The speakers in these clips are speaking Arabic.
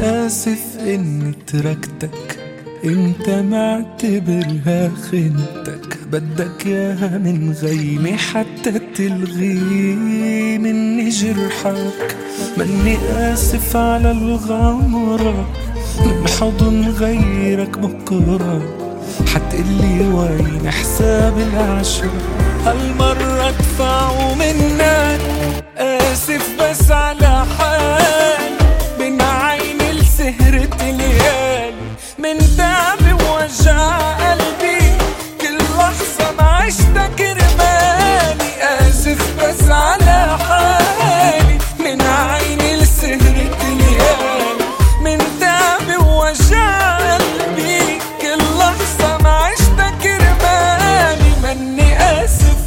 آسف إني تركتك، انت معتبرها خنتك، بدك ياها من غيمي حتى تلغي مني جرحك. مني آسف على الغمرة من حضن غيرك بكرة، حتقلي وين حساب العشرة، هالمرة ادفعه منك. آسف بس على حالي من عيني لسهرة الليالي، من تعبي ووجع قلبي كل لحظة ما عشتك رماني. آسف بس على حالي من عيني لسهرة الليالي، من تعبي ووجع قلبي كل لحظة ما عشتك رماني. مني آسف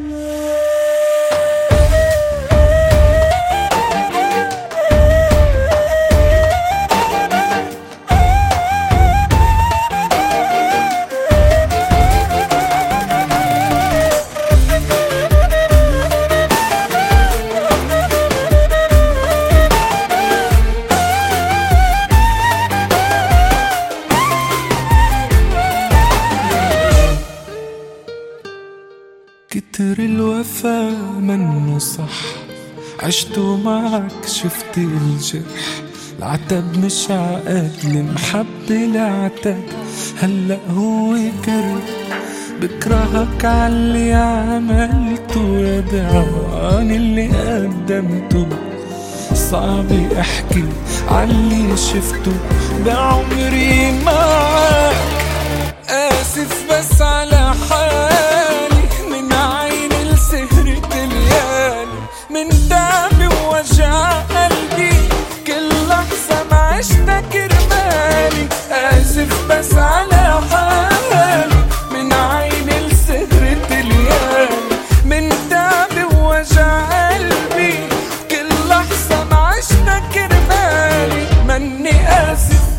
كتر الوفا منه صح، عشتو معك شفت الجرح، العتب مش عقد المحبة العتب، هلأ هو كره. بكرهك عاللي عملته يا دعوان اللي قدمته، صعب احكي عاللي شفته بعمري معك. آسف بس على حالي من عيني لسهرة الليالي، من تعبي ووجع قلبي كل لحظة ما عشتك رمالي. آسف بس على حالي من عيني لسهرة الليالي، من تعبي ووجع قلبي كل لحظة ما عشتك رمالي. مني آسف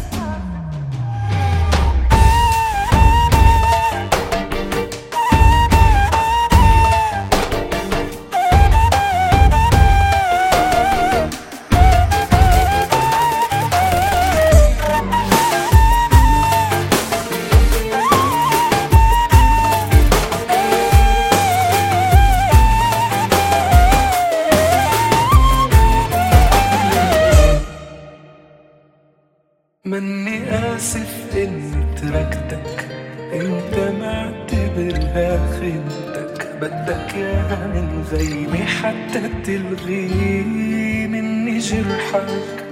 مني آسف إني تركتك، انت معتبرها خنتك، بدك ياها من غيمي حتى تلغي مني جرحك.